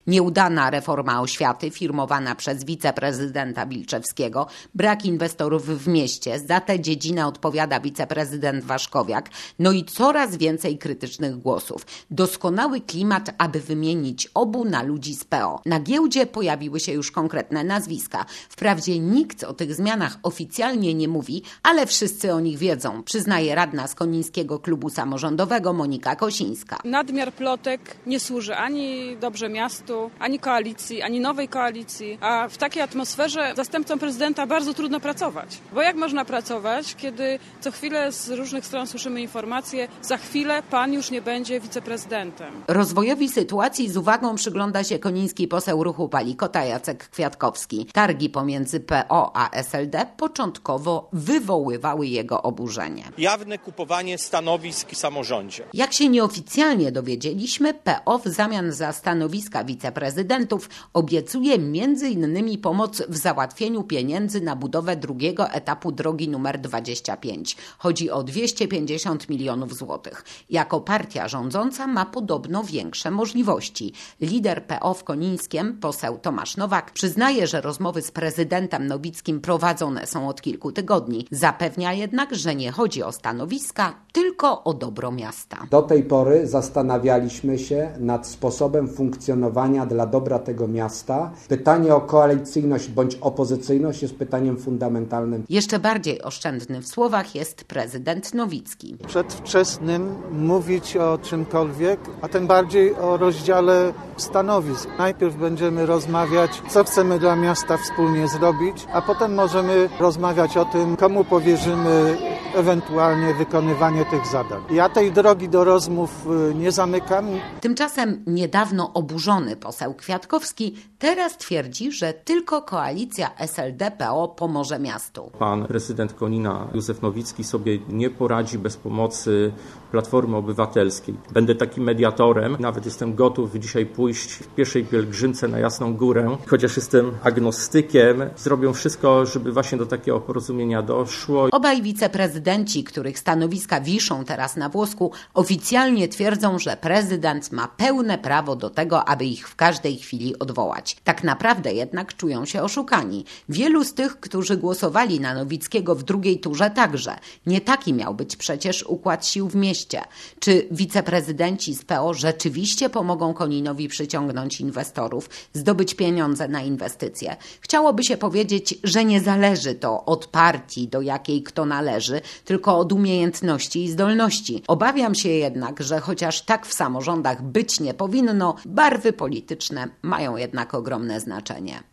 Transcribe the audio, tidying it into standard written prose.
Nieudana reforma oświaty firmowana przez wiceprezydenta Wilczewskiego, brak inwestorów w mieście, za tę dziedzinę odpowiada wiceprezydent Waszkowiak, no i coraz więcej krytycznych głosów. Doskonały klimat, aby wymienić obu na ludzi z PO. Na giełdzie pojawiły się już konkretne nazwiska. Wprawdzie nikt o tych zmianach oficjalnie nie mówi, ale wszyscy o nich wiedzą, przyznaje radna z Konińskiego Klubu Samorządowego Monika Kosińska. Nadmiar plotek nie służy ani dobrze miastu, ani koalicji, ani nowej koalicji, a w takiej atmosferze zastępcom prezydenta bardzo trudno pracować. Bo jak można pracować, kiedy co chwilę z różnych stron słyszymy informacje, za chwilę pan już nie będzie wiceprezydentem. Rozwojowi sytuacji z uwagą przygląda się koniński poseł Ruchu Palikota Jacek Kwiatkowski. Targi pomiędzy PO a SLD początkowo wywoływały jego oburzenie. Jawne kupowanie stanowisk w samorządzie. Jak się nieoficjalnie dowiedzieliśmy, PO w zamian za stanowiska wiceprezydentów obiecuje m.in. pomoc w załatwieniu pieniędzy na budowę drugiego etapu drogi nr 25. Chodzi o 250 milionów złotych. Jako partia rządząca ma podobno większe możliwości. Lider PO w Konińskiem, poseł Tomasz Nowak, przyznaje, że rozmowy z prezydentem Nowickim prowadzone są od kilku tygodni. Zapewnia jednak, że nie chodzi o stanowiska, tylko o dobro miasta. Do tej pory zastanawialiśmy się nad sposobem funkcjonowania dla dobra tego miasta. Pytanie o koalicyjność bądź opozycyjność jest pytaniem fundamentalnym. Jeszcze bardziej oszczędny w słowach jest prezydent Nowicki. Przedwczesnym mówić o czymkolwiek, a tym bardziej o rozdziale stanowisk. Najpierw będziemy rozmawiać, co chcemy dla miasta wspólnie zrobić, a potem możemy rozmawiać o tym, komu powierzymy ewentualnie wykonywanie tych zadań. Ja tej drogi do rozmów nie zamykam. Tymczasem niedawno oburzony poseł Kwiatkowski teraz twierdzi, że tylko koalicja SLD-PO pomoże miastu. Pan prezydent Konina Józef Nowicki sobie nie poradzi bez pomocy Platformy Obywatelskiej. Będę takim mediatorem. Nawet jestem gotów dzisiaj pójść w pieszej pielgrzymce na Jasną Górę. Chociaż jestem agnostykiem, zrobią wszystko, żeby właśnie do takiego porozumienia doszło. Obaj wiceprezydenci, których stanowiska wiszą teraz na włosku, oficjalnie twierdzą, że prezydent ma pełne prawo do tego, aby ich w każdej chwili odwołać. Tak naprawdę jednak czują się oszukani. Wielu z tych, którzy głosowali na Nowickiego w drugiej turze także. Nie taki miał być przecież układ sił w mieście. Czy wiceprezydenci z PO rzeczywiście pomogą Koninowi przyciągnąć inwestorów, zdobyć pieniądze na inwestycje? Chciałoby się powiedzieć, że nie zależy to od partii, do jakiej kto należy, tylko od umiejętności i zdolności. Obawiam się jednak, że chociaż tak w samorządach być nie powinno, barwy polityczne mają jednak ogromne znaczenie.